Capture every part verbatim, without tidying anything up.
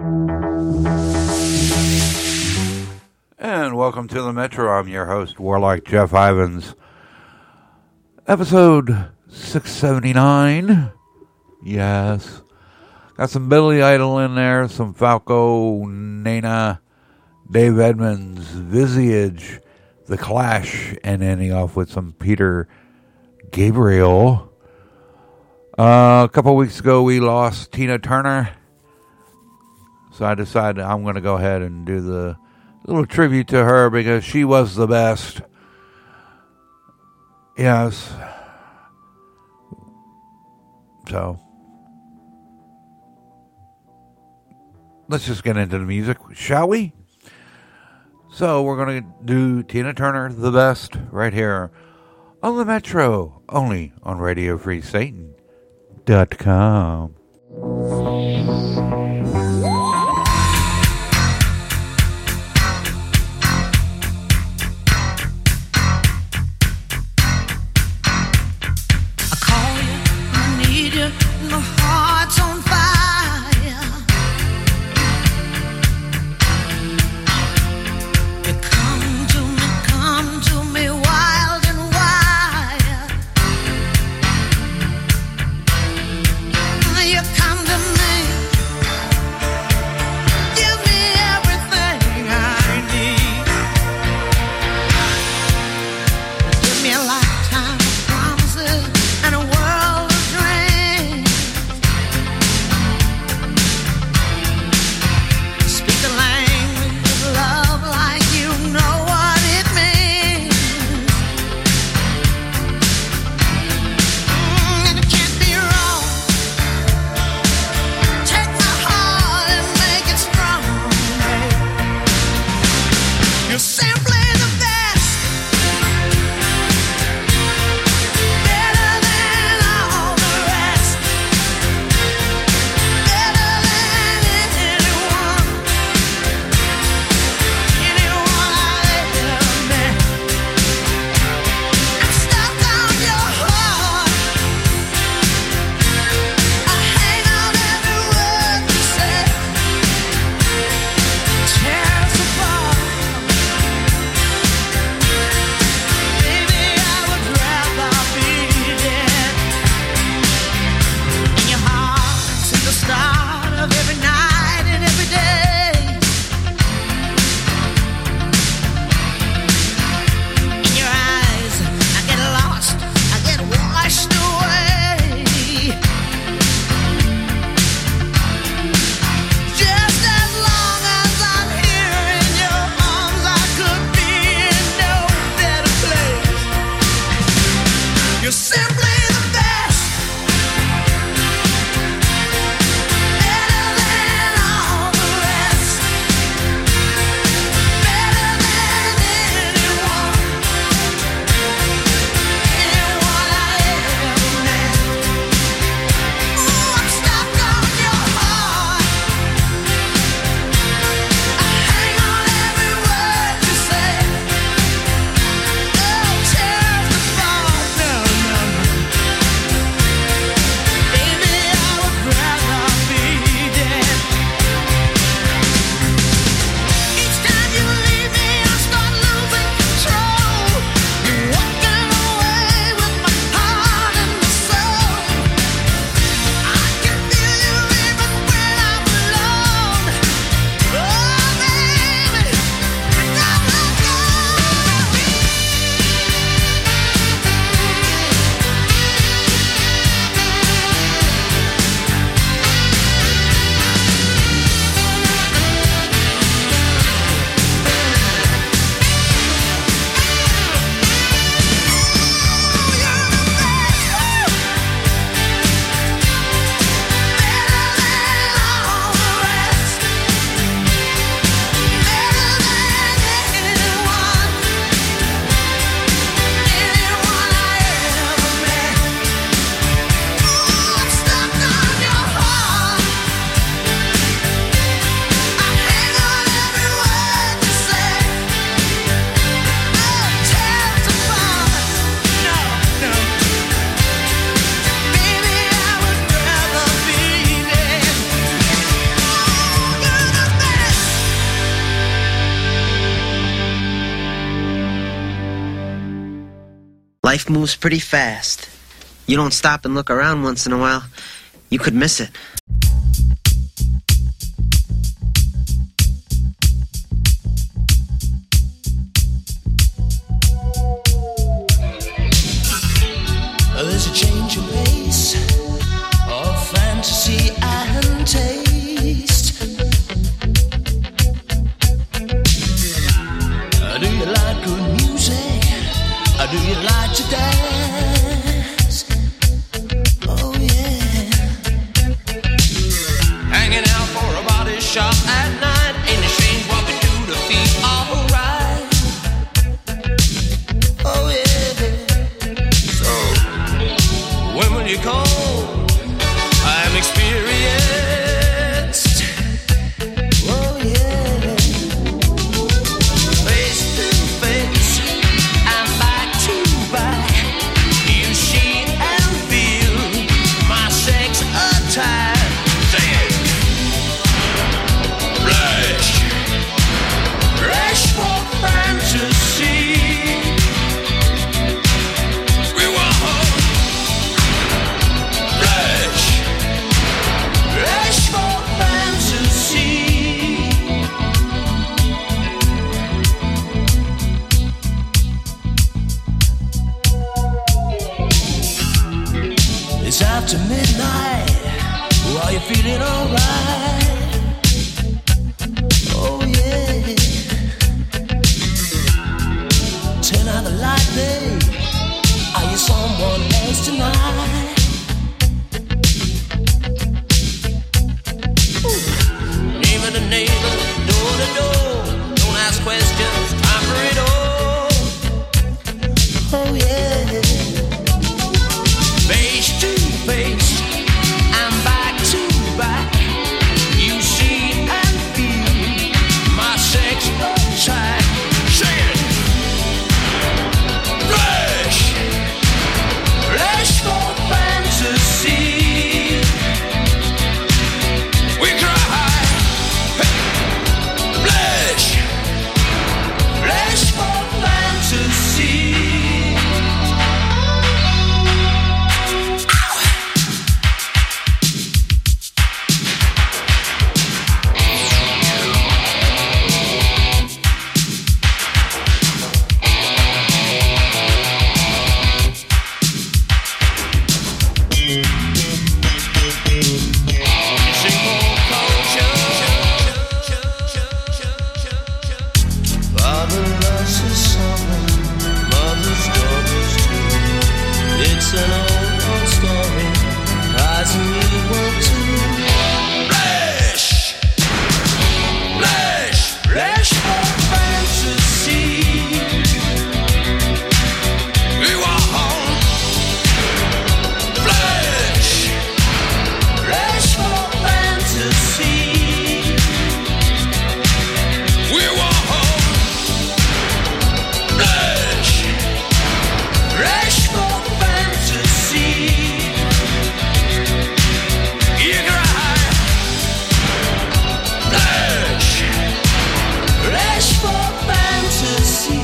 And welcome to the Metro. I'm your host, Warlock Jeff Ivins. Episode six seventy-nine. Yes. Got some Billy Idol in there, some Falco, Nena, Dave Edmunds, Visage, The Clash, and ending off with some Peter Gabriel. Uh, a couple weeks ago, we lost Tina Turner. So I decided I'm going to go ahead and do the little tribute to her because she was the best. Yes. So let's just get into the music, shall we? So we're going to do Tina Turner, the best, right here on the Metro, only on Radio Free Satan dot com. My heart's on fire. You come to me, come to me wild and wild. Life moves pretty fast. You don't stop and look around once in a while, you could miss it. There's a change of pace of fantasy and taste. Uh, do you like good music? Uh, do you like to dance? Oh yeah. Hanging out for a body shop at night. Ain't it strange what we do to feel alright? Oh yeah. When will you call? I'm experienced. Oh yeah. Face to face and back to back. You see and feel my sex attack. Say it. Rush. Rush for fantasy. It's after midnight. Are you feeling alright? Oh yeah. Turn out the light, babe. Are you someone else tonight? Ooh. Neighbor to neighbor, door to door. Don't ask questions, time for it all. Oh yeah. Face to face and back to back. You see and feel my sex attack. Say it. Rush. Rush for fantasy. We cry. Flesh. Flesh for fantasy. It's an old, old story, rising you want to. Flesh, flesh, flesh for fantasy. We want home. Flesh, flesh for fantasy. We want home. Flesh, flesh for fantasy. You cry. Flesh, flesh for fantasy.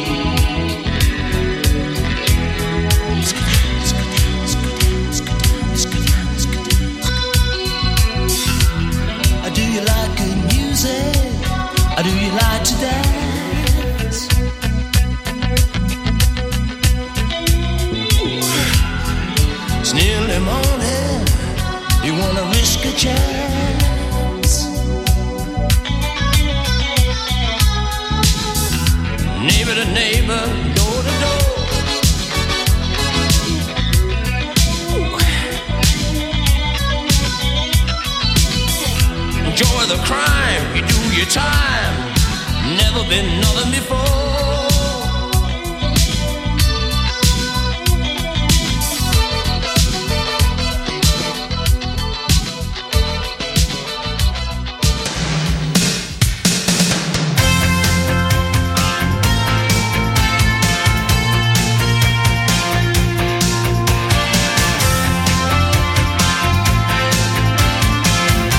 Let's go down, let's go down, let's go down, let's go down, let's go down, let's go down, let's go down. Do you like good music? Or do you like to dance? It's nearly morning. You wanna risk a chance? Neighbor to neighbor, door to door. Enjoy the crime, you do your time. Never been nothing before.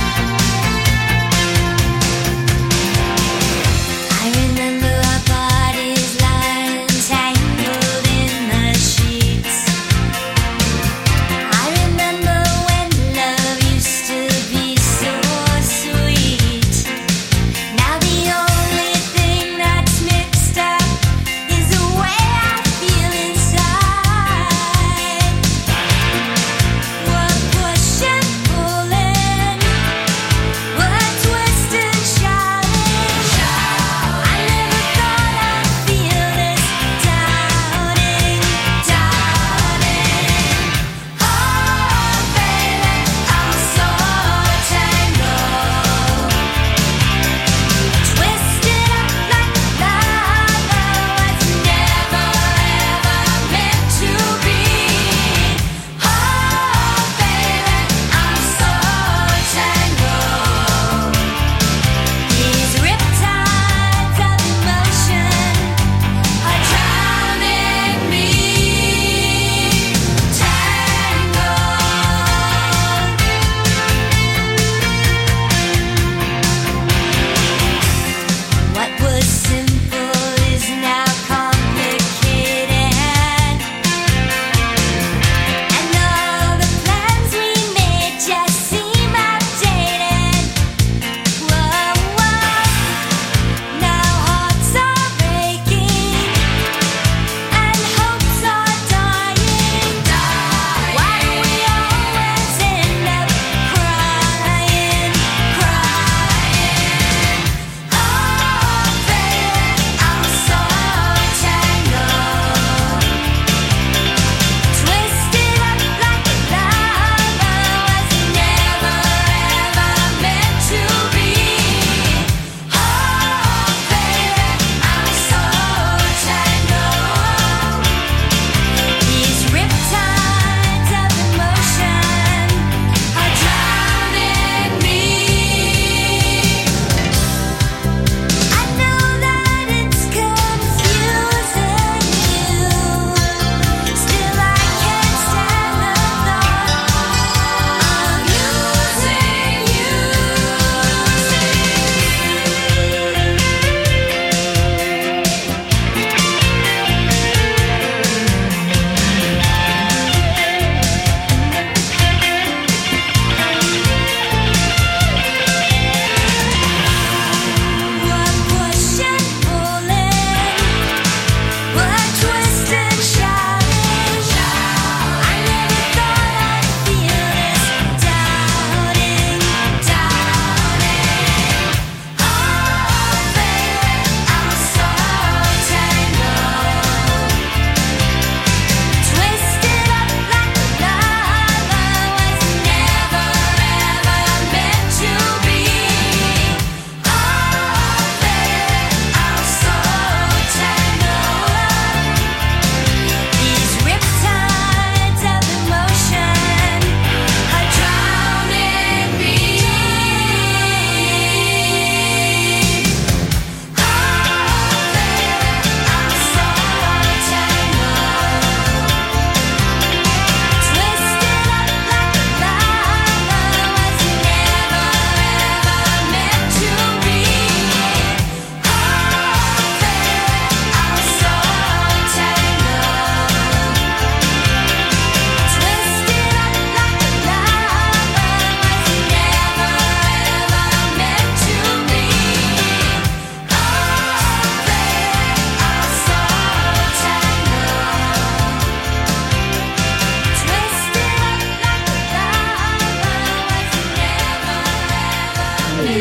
I remember our party.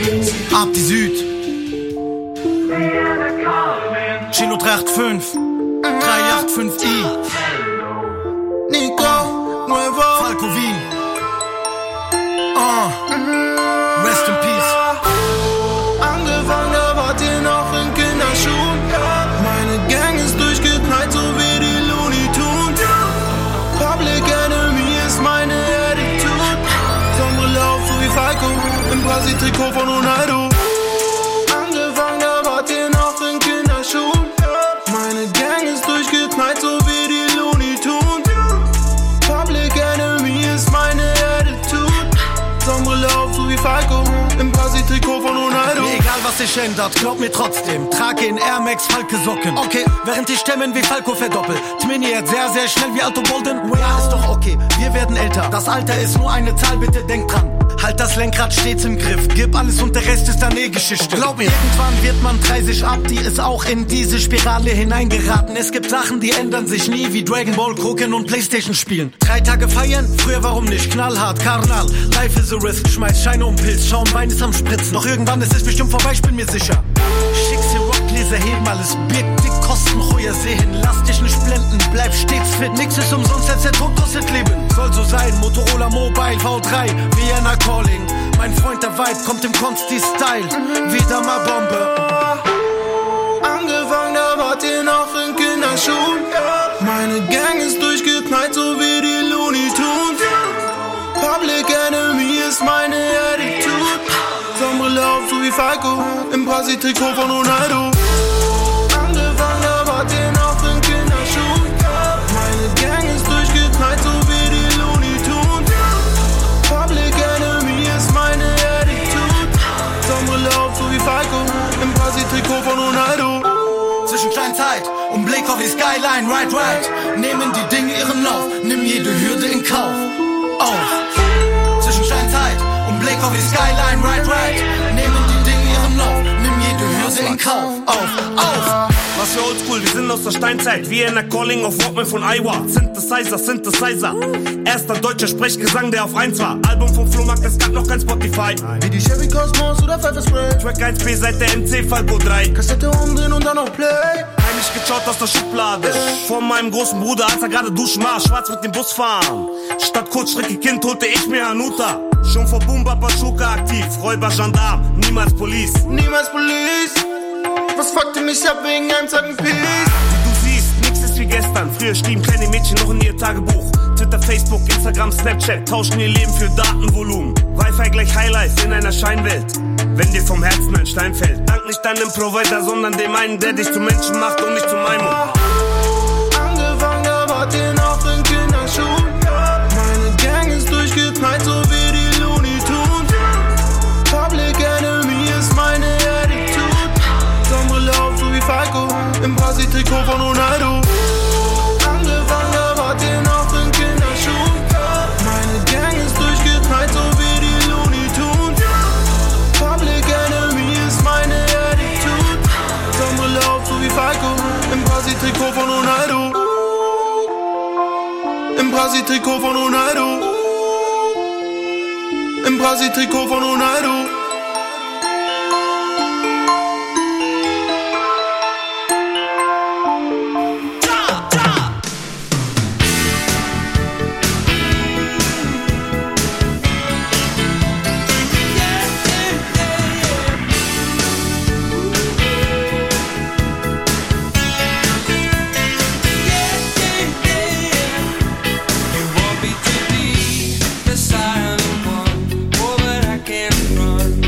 Ab die Süd. Chino drei acht fünf drei acht fünf I. Nico, Nuevo, Falco Wien. Uh. Rest in Peace. Angefangen, da wart ihr noch in Kinderschuhen. Meine Gang ist durchgeknallt, so wie die Looney Tunes. Public Enemy ist meine Attitude. Sonnenbrille auf, so wie Falco, im Brasil-Trikot von Ronaldo. Angefangen, da wart ihr noch in Kinderschuhen. Meine Gang ist durchgeknallt, so wie die Looney Tunes. Public Enemy ist meine Attitude. Sonnenbrille auf, so wie Falco, im Brasil-Trikot von Ronaldo. Mir egal was sich ändert, glaub mir trotzdem. Trage in Air Max Falke Socken. Okay, während die Stimmen wie Falco verdoppelt. Tminiert sehr, sehr schnell wie Alto Golden. Ja, ist doch okay, wir werden älter. Das Alter ist nur eine Zahl, bitte denkt dran. Halt das Lenkrad stets im Griff. Gib alles und der Rest ist dann eh Geschichte. Glaub mir, irgendwann wird man dreißig ab. Die ist auch in diese Spirale hineingeraten. Es gibt Sachen, die ändern sich nie. Wie Dragon Ball, Kroken und Playstation spielen. Drei Tage feiern? Früher warum nicht? Knallhart, Karnal. Life is a risk. Schmeiß Scheine um Pilz. Schaum, Wein ist am Spritzen. Doch irgendwann ist es bestimmt vorbei, ich bin mir sicher. Schickse Rockgläser heben alles. Bier, dick, kosten, ruhiger sehen. Lass dich nicht blenden, bleib stets fit. Nix ist umsonst, als der Tod kostet Leben. Soll so sein, Motorola Mobile V drei, Vienna Calling. Mein Freund der Vibe kommt im Consti-Style. Wieder mal Bombe. Angefangen, da wart ihr noch in Kinderschuhen. Meine Gang ist durchgeknallt, so wie die Looney Tunes. Public Enemy ist meine Attitude. Sonnenbrille auf, so wie Falco, im Brasil-Trikot von Ronaldo. Angefangen, da wart ihr noch in Kinderschuhen. Meine Gang ist durchgeknallt, so wie die Looney Tunes. Public Enemy ist meine Attitude. Sonnenbrille auf, so wie Falco, im Brasil-Trikot von Ronaldo. Zwischen Kleinzeit und Blick auf die Skyline, right, right. Nehmen die Dinge ihren Lauf, nimm jede Hürde in Kauf. Auf. Zwischen Steinzeit und Blick auf die Skyline, right, right. Nehmen die Dinge ihren Lauf, nimm jede Hürde in Kauf. Auf, auf. Was für Oldschool, wir sind aus der Steinzeit. Vienna Calling auf Walkman von Iowa. Synthesizer, Synthesizer. Erster deutscher Sprechgesang, der auf eins war. Album vom Flohmarkt, es gab noch kein Spotify. Wie die Chevy Cosmos oder Pfeffer Spray. Track eins B seit der M C Falco drei. Kassette umdrehen und dann noch Play. Heimlich geschaut aus der Schublade. Vor meinem großen Bruder, als er gerade duschen war. Schwarz mit dem Bus fahren. Statt Kurzstrecke Kind holte ich mir Hanuta. Schon vor Boom Bap Schuka aktiv. Räuber, Gendarm, niemals Police. Niemals Police. Was fuckte mich ab wegen einem Zacken Peace? Wie du siehst, nix ist wie gestern. Früher schrieben kleine Mädchen noch in ihr Tagebuch. Twitter, Facebook, Instagram, Snapchat tauschen ihr Leben für Datenvolumen. Wi-Fi gleich Highlife in einer Scheinwelt. Wenn dir vom Herzen ein Stein fällt, dank nicht deinem Provider, sondern dem einen, der dich zum Menschen macht und nicht zum Maimon. Angefangen, da wart ihr noch in Kinderschuhen. Meine Gang ist durchgeknallt, so wie die Looney Tunes. Public Enemy ist meine Attitude. Sonnenbrille auf, so wie Falco, im Brasil-Trikot von Ronaldo. Angefangen, da wart ihr noch in Kinderschuhen. Meine Gang ist durchgeknallt, so wie die Looney Tunes. Public Enemy ist meine Attitude. Sonnenbrille auf, so wie Falco, im Brasil-Trikot von Ronaldo. Im Brasil-Trikot von Ronaldo. Im Brasil-Trikot von Ronaldo. The silent one, oh, but I can't run.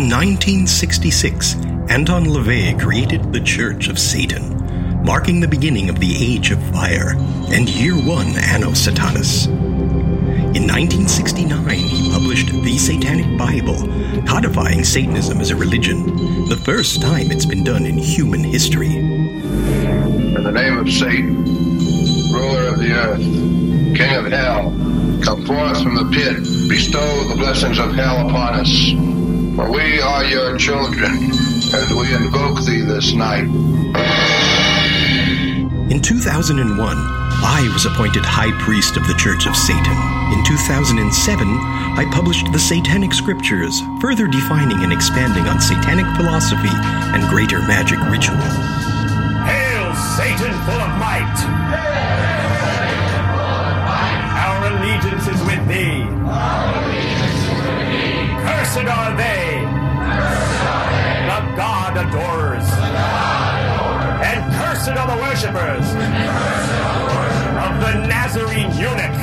In nineteen sixty-six, Anton LaVey created the Church of Satan, marking the beginning of the Age of Fire and year one Anno Satanas. In nineteen sixty-nine, he published The Satanic Bible, codifying Satanism as a religion, the first time it's been done in human history. In the name of Satan, ruler of the earth, king of hell, come forth from the pit, bestow the blessings of hell upon us. For we are your children, and we invoke thee this night. In two thousand one, I was appointed High Priest of the Church of Satan. In two thousand seven, I published the Satanic Scriptures, further defining and expanding on satanic philosophy and greater magic ritual. Hail, Satan full of might! Our allegiance is with thee. Cursed are they. The God adorers. And cursed are the worshippers of the Nazarene eunuch.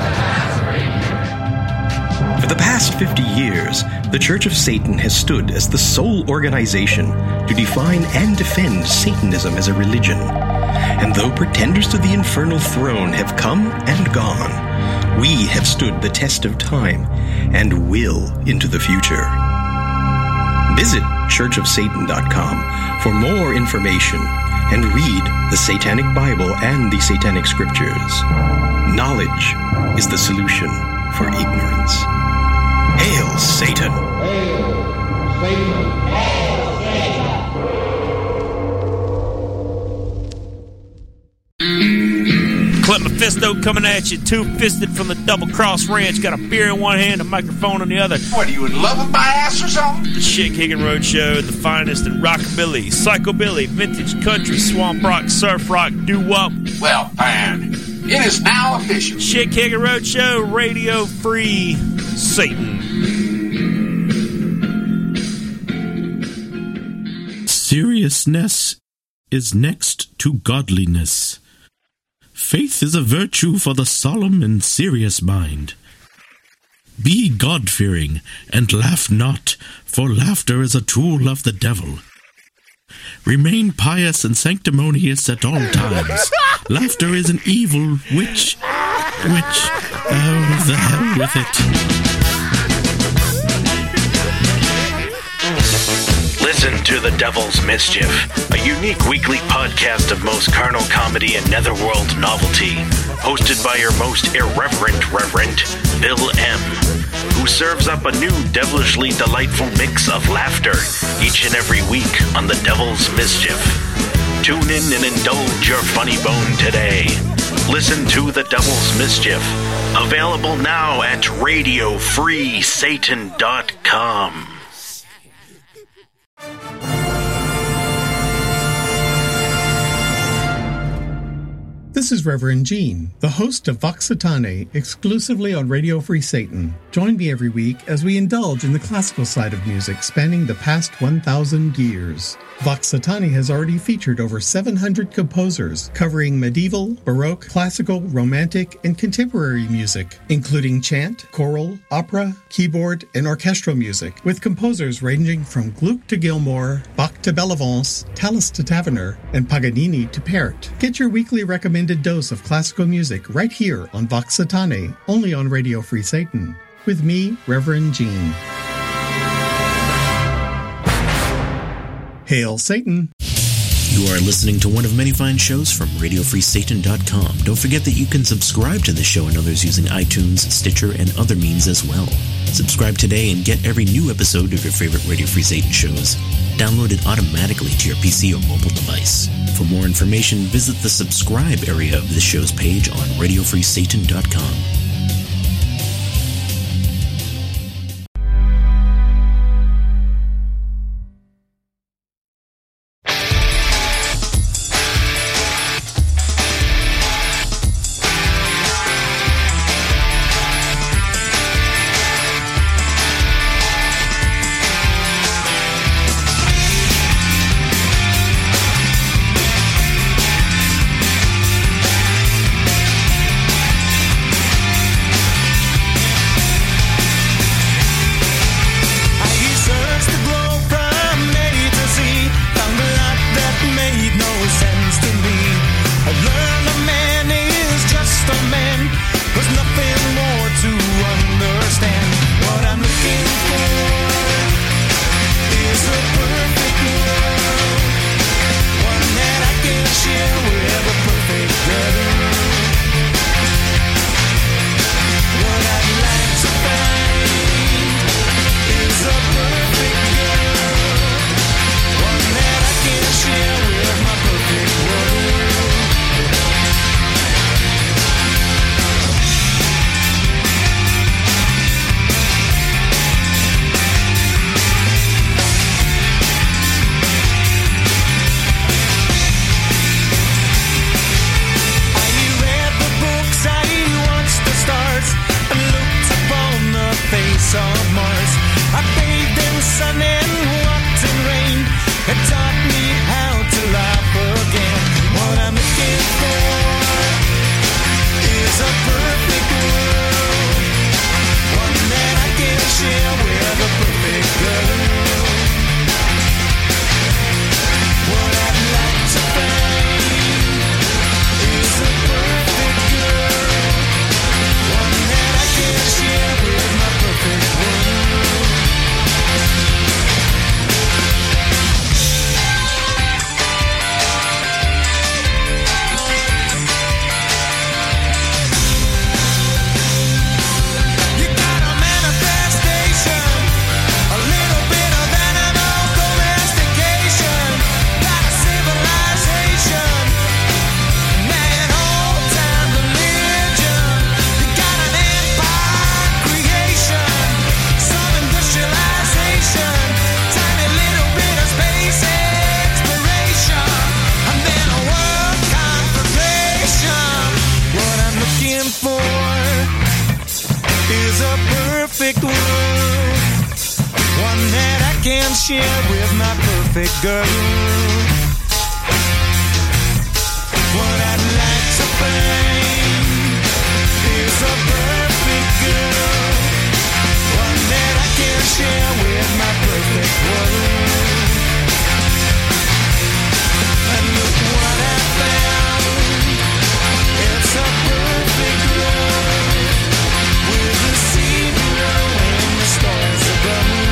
For the past fifty years, the Church of Satan has stood as the sole organization to define and defend Satanism as a religion. And though pretenders to the infernal throne have come and gone, we have stood the test of time and will into the future. Visit church of satan dot com for more information and read the Satanic Bible and the Satanic Scriptures. Knowledge is the solution for ignorance. Hail, Satan! Hail, Satan! Hail, Satan! Clint Mephisto coming at you, two-fisted from the Double Cross Ranch. Got a beer in one hand, a microphone in the other. What, are you in love with my ass or something? The Shit Kicking Road Show, the finest in rockabilly, psychobilly, vintage country, swamp rock, surf rock, doo-wop. Well, Pan, it is now official. Shit Kicking Road Show, Radio Free Satan. Seriousness is next to godliness. Faith is a virtue for the solemn and serious mind. Be God-fearing, and laugh not, for laughter is a tool of the devil. Remain pious and sanctimonious at all times. Laughter is an evil which... which... oh, the hell with it. Listen to The Devil's Mischief, a unique weekly podcast of most carnal comedy and netherworld novelty, hosted by your most irreverent Reverend, Bill M., who serves up a new devilishly delightful mix of laughter each and every week on The Devil's Mischief. Tune in and indulge your funny bone today. Listen to The Devil's Mischief, available now at radio free satan dot com. This is Reverend Gene, the host of Vox Satanae, exclusively on Radio Free Satan. Join me every week as we indulge in the classical side of music spanning the past one thousand years. Vox Satanae has already featured over seven hundred composers covering medieval, baroque, classical, romantic, and contemporary music, including chant, choral, opera, keyboard, and orchestral music, with composers ranging from Gluck to Gilmour, Bach to Bellavance, Tallis to Taverner, and Paganini to Pärt. Get your weekly recommended dose of classical music right here on Vox Satanae, only on Radio Free Satan. With me, Reverend Gene. Hail Satan! You are listening to one of many fine shows from radio free satan dot com. Don't forget that you can subscribe to this show and others using iTunes, Stitcher, and other means as well. Subscribe today and get every new episode of your favorite Radio Free Satan shows downloaded automatically to your P C or mobile device. For more information, visit the subscribe area of the show's page on radio free satan dot com. share with my perfect girl. What I'd like to find is a perfect girl, one that I can share with my perfect world. And look what I found, it's a perfect love, with the sea below and the stars above.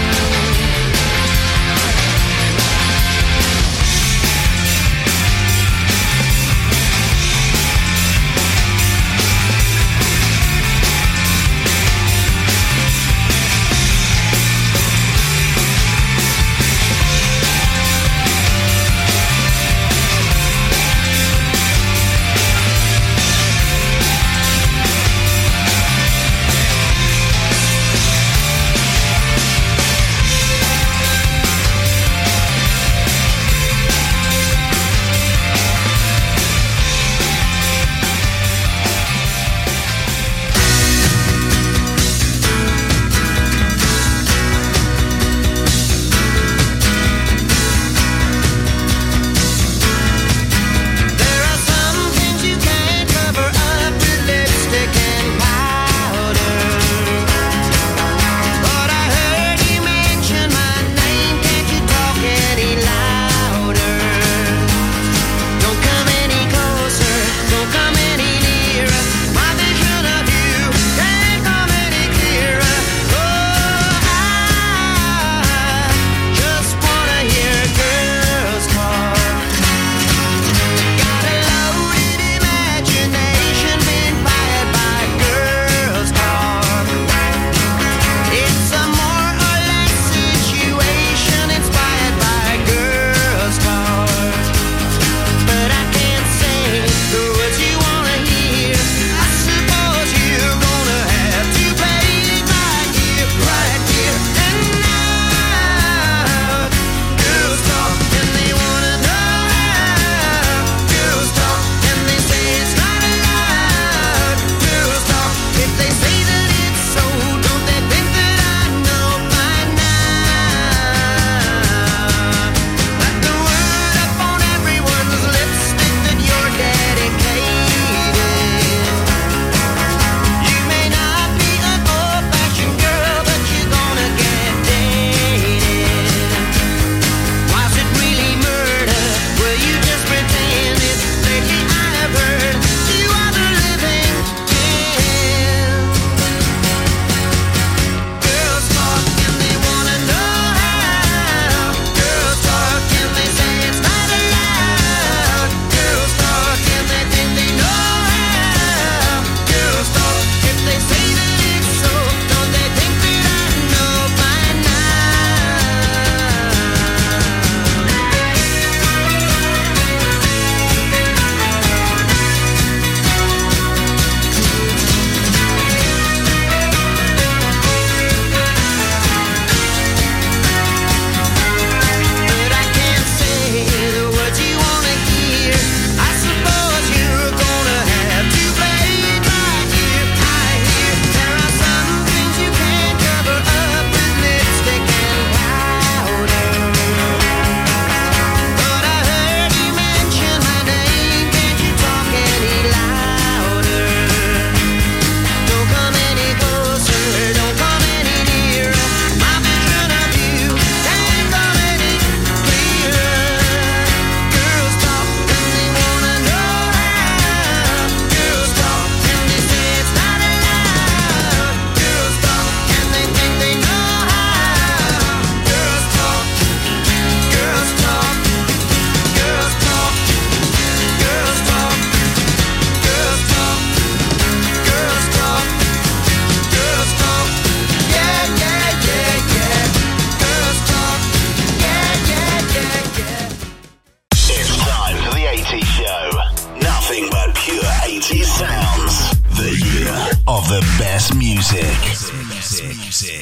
the best music. Best music.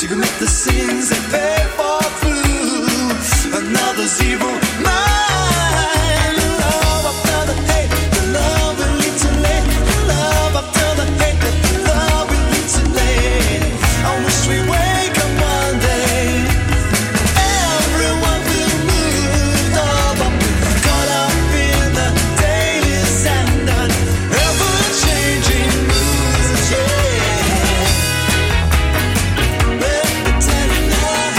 You can make the sins they pay for through another zero mine. Love after the hate, the love will lead to late. Love after the hate, the love will lead to late. I wish we wake up one day. Everyone will move up, caught up in the dailies and the ever-changing moods. Yeah. Let me tell you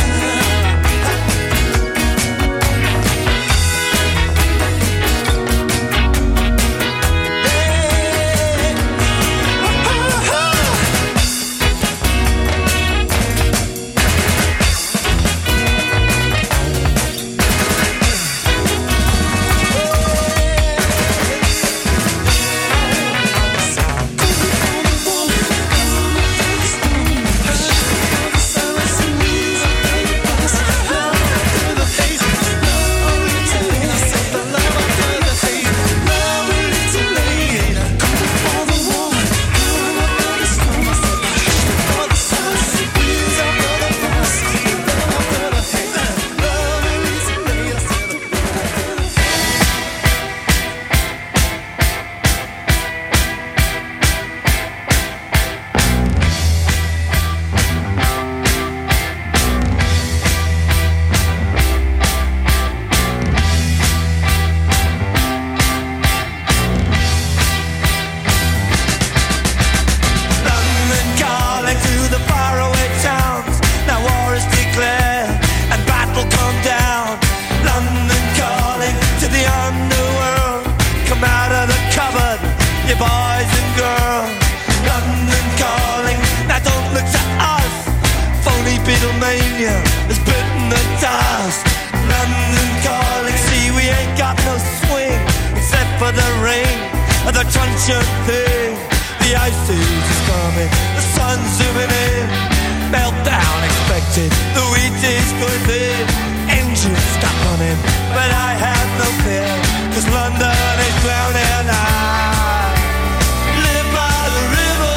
London calling to the faraway towns. Now war is declared and battle come down. London calling to the underworld. Come out of the cupboard, you boys and girls. London calling, now don't look to us. Phony Beatlemania has bitten the dust. London calling, see we ain't got no swing except for the ring of the truncheon thing. The ice age is coming, the sun's zooming in. Meltdown expected, the wheat is going thin. Engines stop running, but I have no fear, cause London is drowning. I live by the river,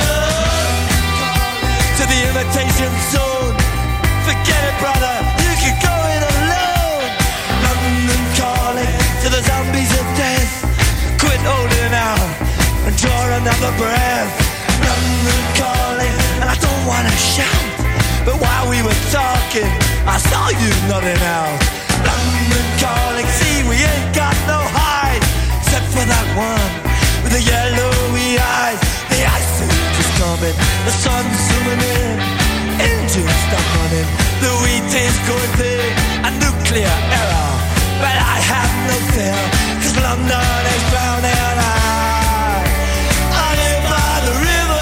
to the imitation zone. Forget it, brother, you can go it alone. London calling to the zombies of death. Quit holding out and draw another breath. London calling, and I don't wanna shout, but while we were talking, I saw you nodding out. London calling, see we ain't got no hide, except for that one with the yellowy eyes. The ice age is coming, the sun's zooming in. Engines stop running, the wheat is going thin. A nuclear error, but I have no fear, cause London is drowning. I, I live by the river.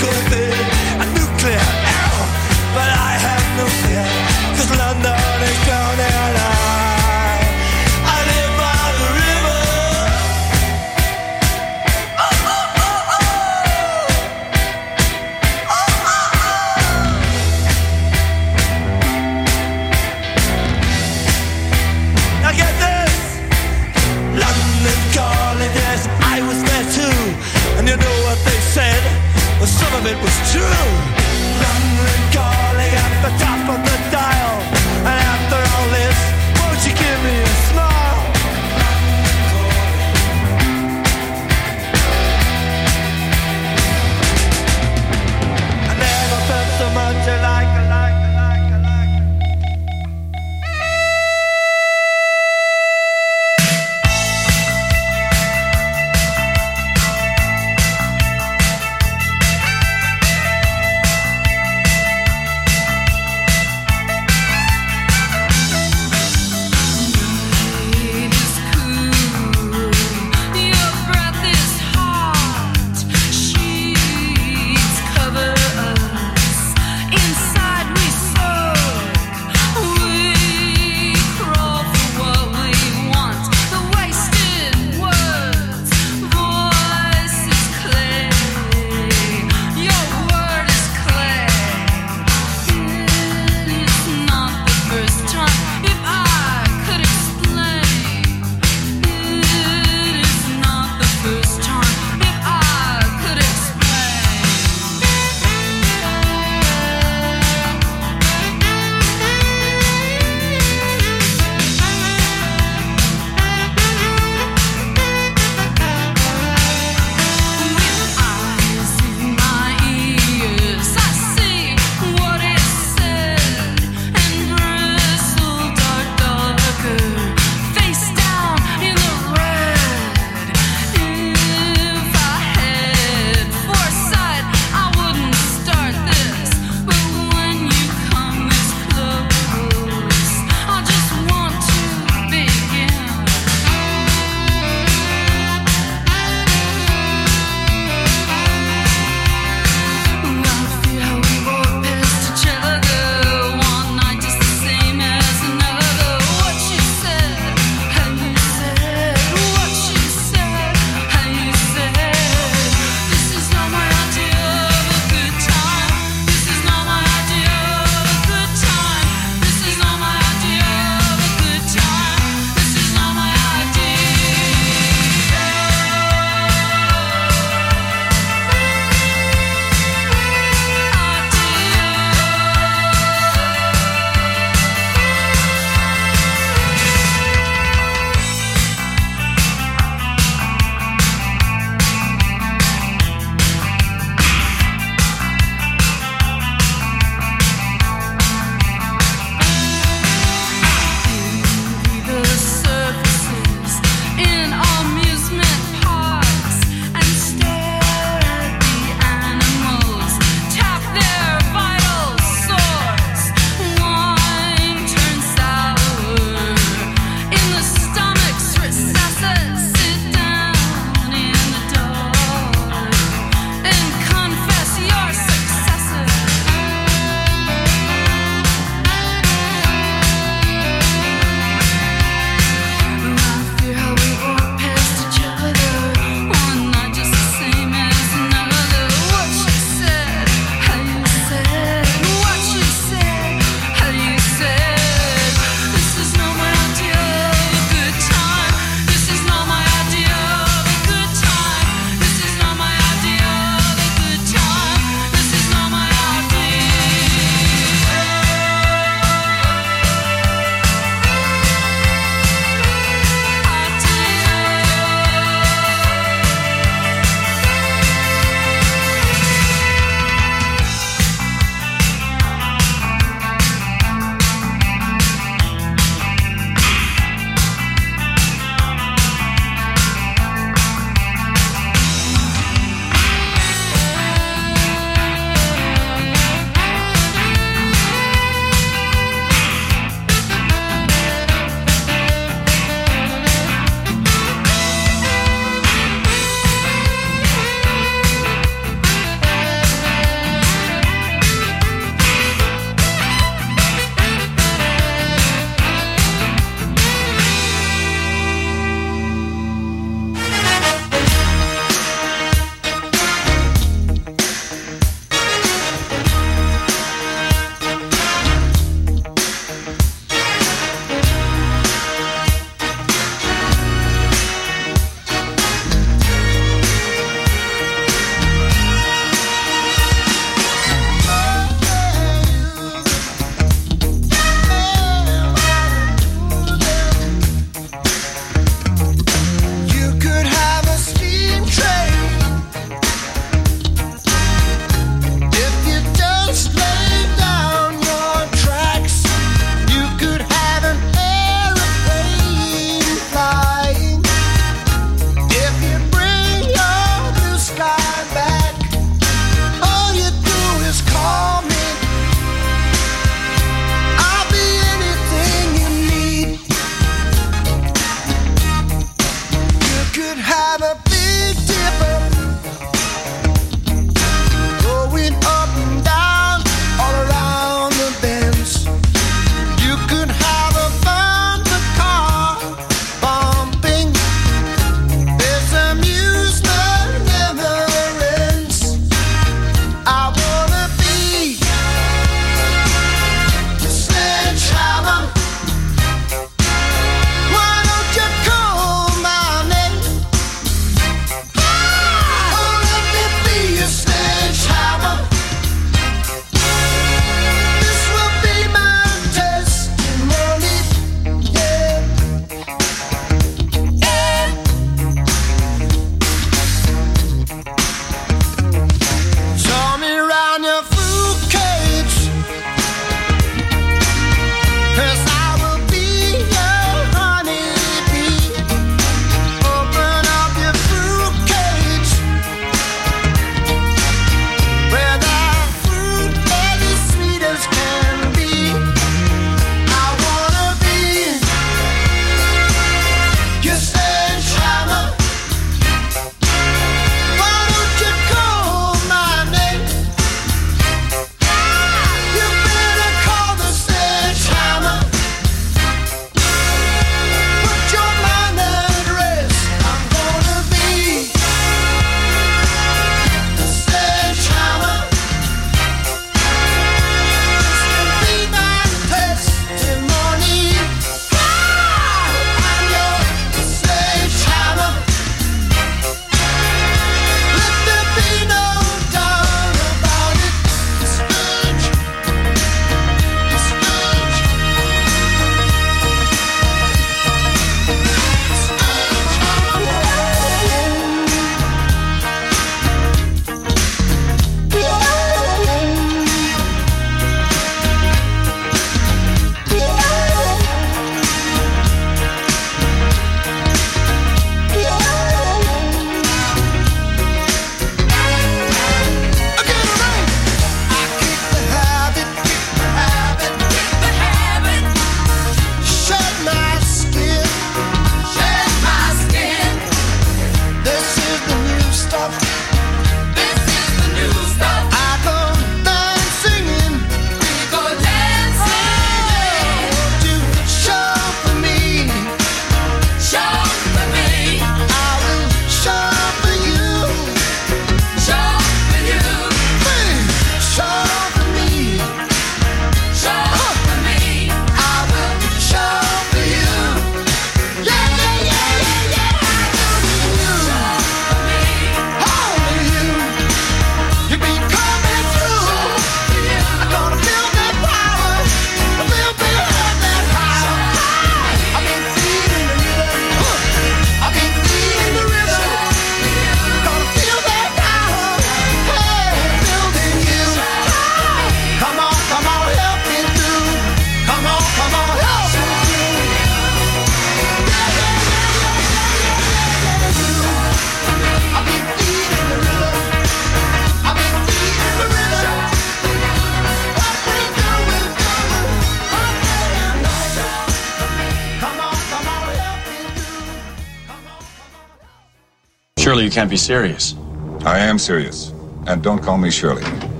Surely you can't be serious. I am serious. And don't call me Shirley.